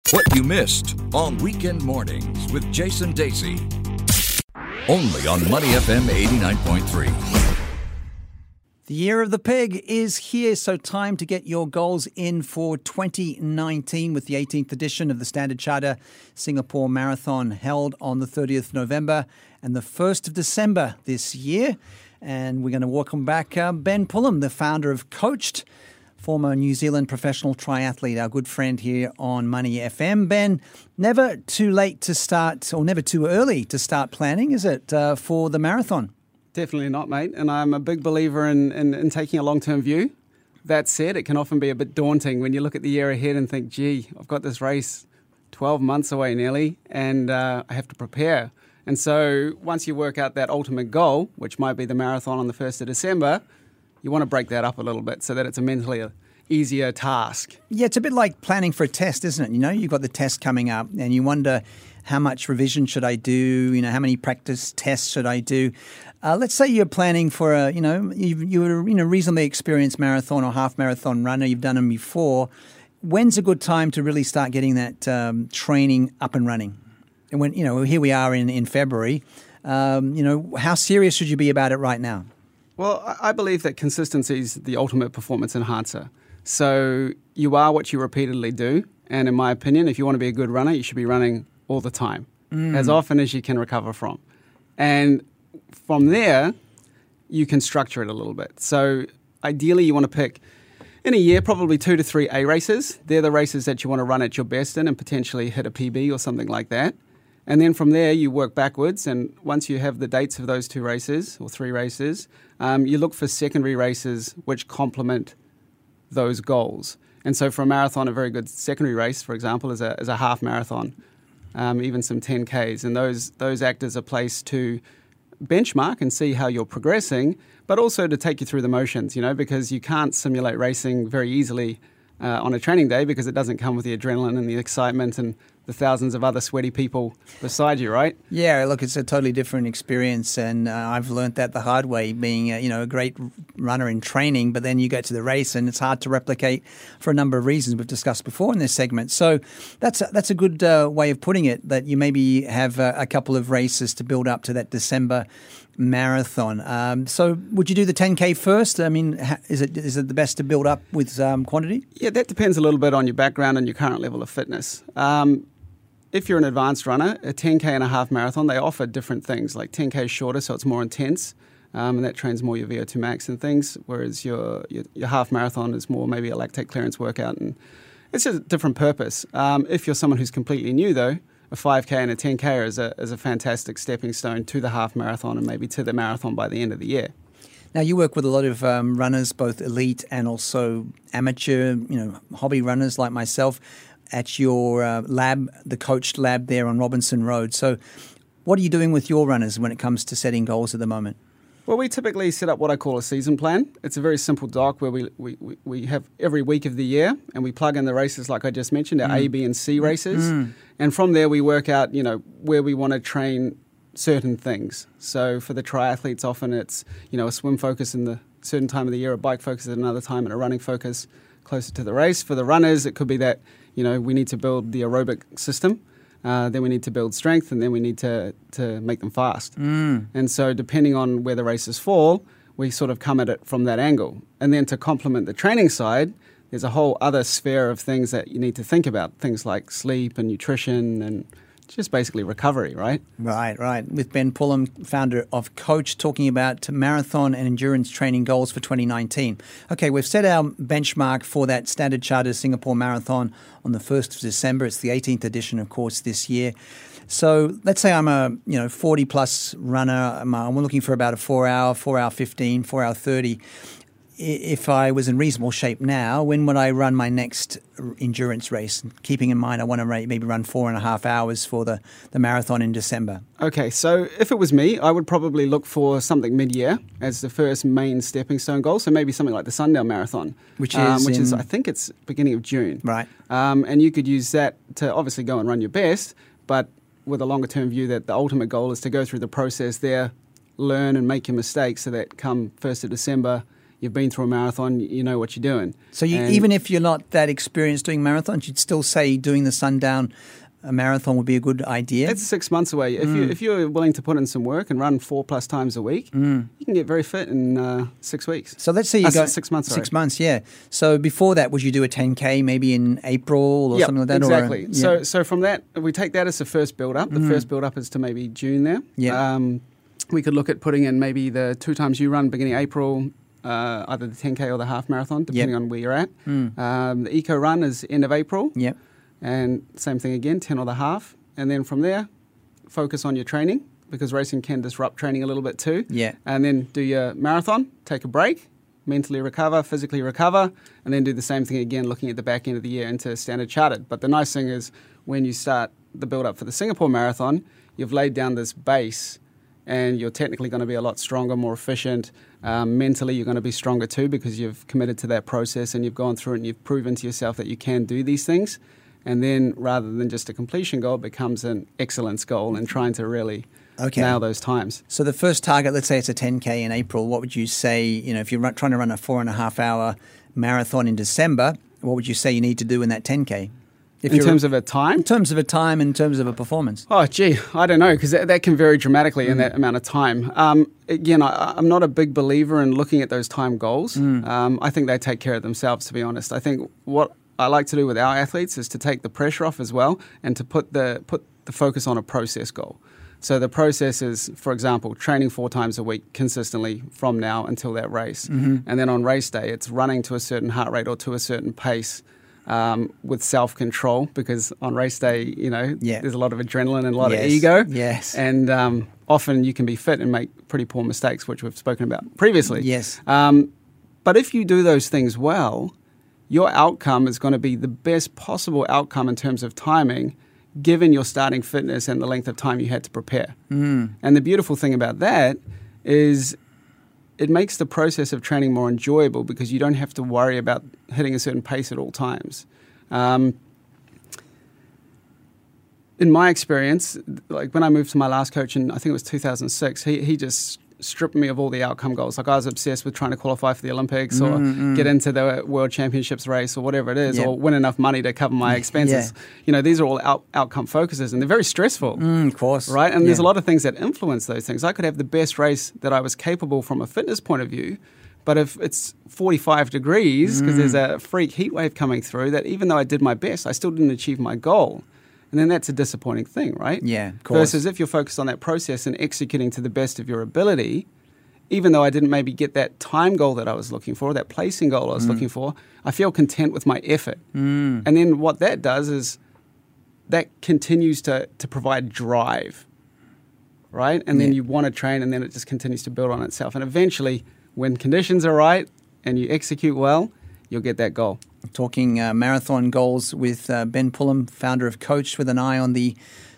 What you missed on Weekend Mornings with Jason Dacey. Only on Money FM 89.3. The year of the pig is here, so time to get your goals in for 2019 with the 18th edition of the Standard Chartered Singapore Marathon held on the 30th November and the 1st of December this year. And we're going to welcome back Ben Pullum, the founder of Coached, former New Zealand professional triathlete, our good friend here on Money FM. Ben, never too late to start, or never too early to start planning, is it, for the marathon? Definitely not, mate. And I'm a big believer in taking a long-term view. That said, it can often be a bit daunting when you look at the year ahead and think, gee, I've got this race 12 months away nearly, and I have to prepare. And so once you work out that ultimate goal, which might be the marathon on the 1st of December, you want to break that up a little bit so that it's a mentally easier task. Yeah, it's a bit like planning for a test, isn't it? You know, you've got the test coming up and you wonder, how much revision should I do? You know, how many practice tests should I do? Let's say you're planning for a, you're a reasonably experienced marathon or half marathon runner. You've done them before. When's a good time to really start getting that training up and running? And when, here we are in February, how serious should you be about it right now? Well, I believe that consistency is the ultimate performance enhancer. So you are what you repeatedly do. And in my opinion, if you want to be a good runner, you should be running all the time, as often as you can recover from. And from there, you can structure it a little bit. So ideally, you want to pick, in a year, probably 2 to 3 A races. They're the races that you want to run at your best in and potentially hit a PB or something like that. And then from there, you work backwards. And once you have the dates of those 2 races or 3 races, you look for secondary races which complement those goals. And so for a marathon, a very good secondary race, for example, is a half marathon, even some 10Ks. And those act as a place to benchmark and see how you're progressing, but also to take you through the motions, because you can't simulate racing very easily on a training day because it doesn't come with the adrenaline and the excitement and the thousands of other sweaty people beside you, right? Yeah, look, it's a totally different experience, and I've learnt that the hard way, being a great runner in training, but then you get to the race and it's hard to replicate for a number of reasons we've discussed before in this segment. So that's a good way of putting it, that you maybe have a couple of races to build up to that December marathon. So would you do the 10K first? I mean, is it the best to build up with quantity? Yeah, that depends a little bit on your background and your current level of fitness. If you're an advanced runner, a 10K and a half marathon, they offer different things. Like 10K is shorter, so it's more intense, and that trains more your VO2 max and things, whereas your half marathon is more maybe a lactate clearance workout, and it's a different purpose. If you're someone who's completely new, though, a 5K and a 10K is a fantastic stepping stone to the half marathon and maybe to the marathon by the end of the year. Now, you work with a lot of runners, both elite and also amateur, hobby runners like myself, at your lab, the Coached lab there on Robinson Road. So what are you doing with your runners when it comes to setting goals at the moment? Well, we typically set up what I call a season plan. It's a very simple doc where we have every week of the year and we plug in the races like I just mentioned, our A, B, and C races. And from there we work out, where we want to train certain things. So for the triathletes, often it's, a swim focus in the certain time of the year, a bike focus at another time, and a running focus closer to the race. For the runners, it could be that, we need to build the aerobic system. Then we need to build strength, and then we need to make them fast. And so depending on where the races fall, we sort of come at it from that angle. And then to complement the training side, there's a whole other sphere of things that you need to think about, things like sleep and nutrition and just basically recovery, right? Right. With Ben Pullum, founder of Coach, talking about marathon and endurance training goals for 2019. Okay, we've set our benchmark for that Standard Chartered Singapore Marathon on the 1st of December. It's the 18th edition, of course, this year. So let's say I'm a 40-plus runner. I'm looking for about a 4-hour, 4-hour 15, 4-hour 30. If I was in reasonable shape now, when would I run my next endurance race? Keeping in mind I want to maybe run 4.5 hours for the marathon in December. Okay, so if it was me, I would probably look for something mid-year as the first main stepping stone goal. So maybe something like the Sundown Marathon, which is I think it's beginning of June. Right. And you could use that to obviously go and run your best, but with a longer term view that the ultimate goal is to go through the process there, learn and make your mistakes so that come 1st of December, you've been through a marathon, you know what you're doing. So even if you're not that experienced doing marathons, you'd still say doing the Sundown marathon would be a good idea? It's 6 months away. If you're willing to put in some work and run 4+ times a week, you can get very fit in 6 weeks. So let's say you go 6 months. 6 months, yeah. So before that, would you do a 10K maybe in April or something like that? Exactly. Or, So from that, we take that as the first build-up. The first build-up is to maybe June there. Yeah. We could look at putting in maybe the 2 times you run beginning April, either the 10K or the half marathon, depending on where you're at. The Eco Run is end of April. Yep. And same thing again, 10 or the half. And then from there, focus on your training, because racing can disrupt training a little bit too. Yeah. And then do your marathon, take a break, mentally recover, physically recover, and then do the same thing again, looking at the back end of the year into Standard Chartered. But the nice thing is when you start the build-up for the Singapore Marathon, you've laid down this base and you're technically going to be a lot stronger, more efficient. Mentally, you're going to be stronger too, because you've committed to that process and you've gone through it and you've proven to yourself that you can do these things. And then rather than just a completion goal, it becomes an excellence goal and trying to really nail those times. So the first target, let's say it's a 10K in April, what would you say, if you're trying to run a 4.5 hour marathon in December, what would you say you need to do in that 10K? In terms of a time? In terms of a time, in terms of a performance. Oh, gee, I don't know, because that can vary dramatically in that amount of time. Again, I'm not a big believer in looking at those time goals. I think they take care of themselves, to be honest. I think what I like to do with our athletes is to take the pressure off as well and to put the focus on a process goal. So the process is, for example, training 4 times a week consistently from now until that race. And then on race day, it's running to a certain heart rate or to a certain pace with self-control, because on race day, there's a lot of adrenaline and a lot of ego. Yes. And often you can be fit and make pretty poor mistakes, which we've spoken about previously. Yes. But if you do those things well, your outcome is going to be the best possible outcome in terms of timing, given your starting fitness and the length of time you had to prepare. And the beautiful thing about that is it makes the process of training more enjoyable, because you don't have to worry about hitting a certain pace at all times. In my experience, like when I moved to my last coach in, I think it was 2006, he just stripped me of all the outcome goals. Like I was obsessed with trying to qualify for the Olympics or get into the World Championships race or whatever it is, or win enough money to cover my expenses. These are all outcome focuses, and they're very stressful. Of course. Right? And there's a lot of things that influence those things. I could have the best race that I was capable from a fitness point of view, but if it's 45 degrees, because there's a freak heat wave coming through, that even though I did my best, I still didn't achieve my goal. And then that's a disappointing thing, right? Yeah, of course. Versus if you're focused on that process and executing to the best of your ability, even though I didn't maybe get that time goal that I was looking for, that placing goal I was looking for, I feel content with my effort. And then what that does is that continues to provide drive, right? And then you want to train, and then it just continues to build on itself. And eventually, when conditions are right and you execute well, you'll get that goal. Talking marathon goals with Ben Pullum, founder of Coach, with an eye on the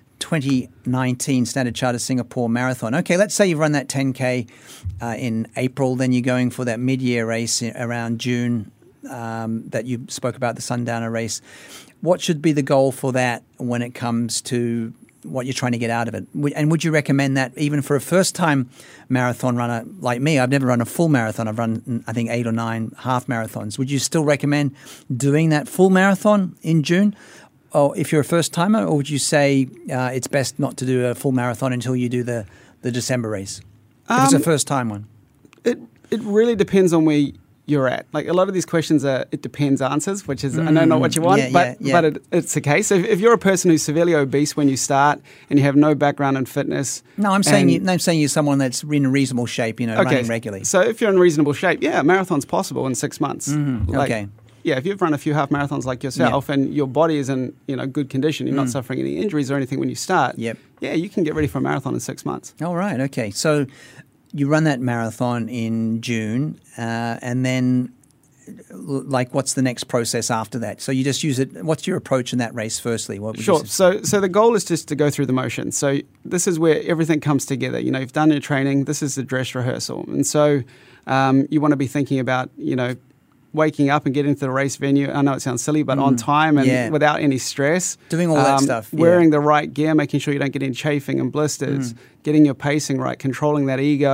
2019 Standard Chartered Singapore Marathon. Okay, let's say you've run that 10K in April, then you're going for that mid-year race around June that you spoke about, the Sundowner race. What should be the goal for that when it comes to what you're trying to get out of it? And would you recommend that even for a first-time marathon runner like me? I've never run a full marathon. I've run, I think, 8 or 9 half marathons. Would you still recommend doing that full marathon in June? Or if you're a first-timer, or would you say it's best not to do a full marathon until you do the December race? If it's a first-time one. It really depends on where you're at. Like a lot of these questions are it depends answers, which is I know not what you want, but it's the case. So if you're a person who's severely obese when you start and you have no background in fitness, I'm saying you're someone that's in reasonable shape, running regularly. So if you're in reasonable shape, a marathon's possible in 6 months. Okay. Yeah, if you've run a few half marathons like yourself and your body is in good condition, you're not suffering any injuries or anything when you start. You can get ready for a marathon in 6 months. All right. Okay. So you run that marathon in June, and then, what's the next process after that? So you just use it. What's your approach in that race? Firstly, Sure. So the goal is just to go through the motions. So this is where everything comes together. You've done your training. This is the dress rehearsal, and so you want to be thinking about waking up and getting to the race venue. I know it sounds silly, but on time and without any stress. Doing all that stuff. Wearing the right gear, making sure you don't get any chafing and blisters, getting your pacing right, controlling that ego,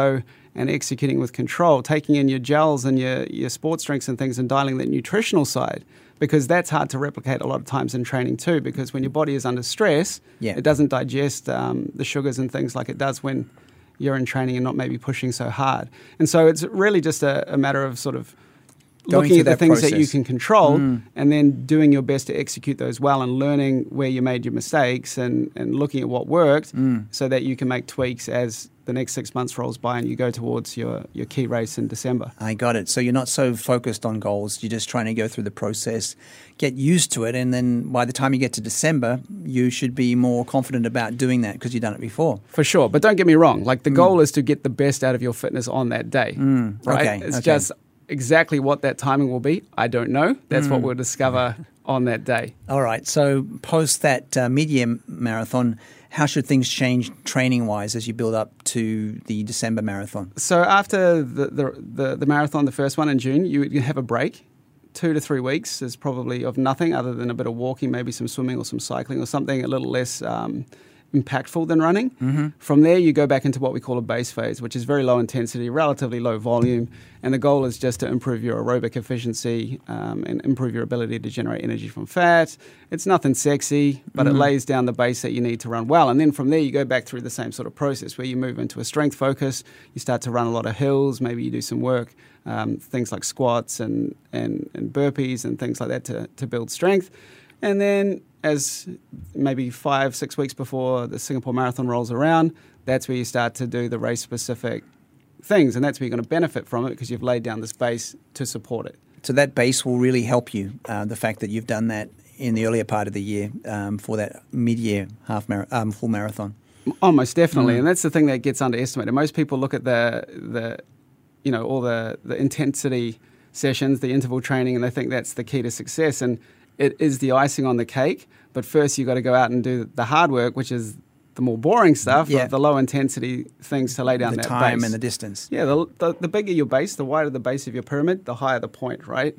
and executing with control, taking in your gels and your sports drinks and things and dialing that nutritional side, because that's hard to replicate a lot of times in training too, because when your body is under stress, it doesn't digest the sugars and things like it does when you're in training and not maybe pushing so hard. And so it's really just a matter of sort of looking at the things that you can control and then doing your best to execute those well and learning where you made your mistakes and looking at what worked so that you can make tweaks as the next 6 months rolls by and you go towards your key race in December. I got it. So you're not so focused on goals. You're just trying to go through the process, get used to it, and then by the time you get to December, you should be more confident about doing that because you've done it before. For sure. But don't get me wrong. Like the goal is to get the best out of your fitness on that day. Right? It's just exactly what that timing will be, I don't know. That's what we'll discover on that day. All right. So post that mid-year marathon, how should things change training-wise as you build up to the December marathon? So after the marathon, the first one in June, you have a break. 2 to 3 weeks is probably of nothing other than a bit of walking, maybe some swimming or some cycling or something a little less impactful than running. From there, you go back into what we call a base phase, which is very low intensity, relatively low volume, and the goal is just to improve your aerobic efficiency and improve your ability to generate energy from fat. It's nothing sexy, but it lays down the base that you need to run well. And then from there, you go back through the same sort of process where you move into a strength focus. You start to run a lot of hills. Maybe you do some work, things like squats and burpees and things like that to build strength. And then as maybe 5-6 weeks before the Singapore Marathon rolls around, that's where you start to do the race-specific things. And that's where you're going to benefit from it because you've laid down this base to support it. So that base will really help you, the fact that you've done that in the earlier part of the year for that mid-year full marathon. Oh, most definitely. And that's the thing that gets underestimated. Most people look at the all the intensity sessions, the interval training, and they think that's the key to success. And it is the icing on the cake, but first you've got to go out and do the hard work, which is the more boring stuff, the low-intensity things to lay down that base. The time and the distance. Yeah, the bigger your base, the wider the base of your pyramid, the higher the point, right?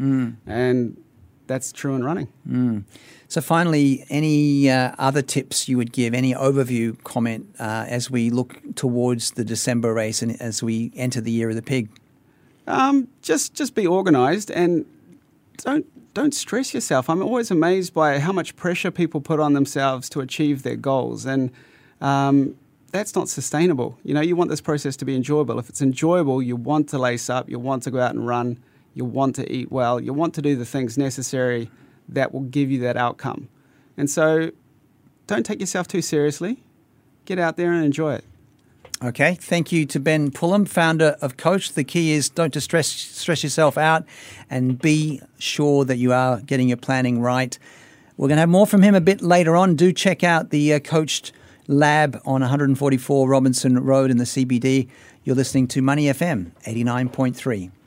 And that's true in running. So finally, any other tips you would give, any overview comment as we look towards the December race and as we enter the Year of the Pig? Just be organised and don't stress yourself. I'm always amazed by how much pressure people put on themselves to achieve their goals, and that's not sustainable. You want this process to be enjoyable. If it's enjoyable, you want to lace up, you want to go out and run, you want to eat well, you want to do the things necessary that will give you that outcome. And so don't take yourself too seriously. Get out there and enjoy it. Okay, thank you to Ben Pullum, founder of Coach. The key is don't stress yourself out and be sure that you are getting your planning right. We're going to have more from him a bit later on. Do check out the Coached Lab on 144 Robinson Road in the CBD. You're listening to Money FM 89.3.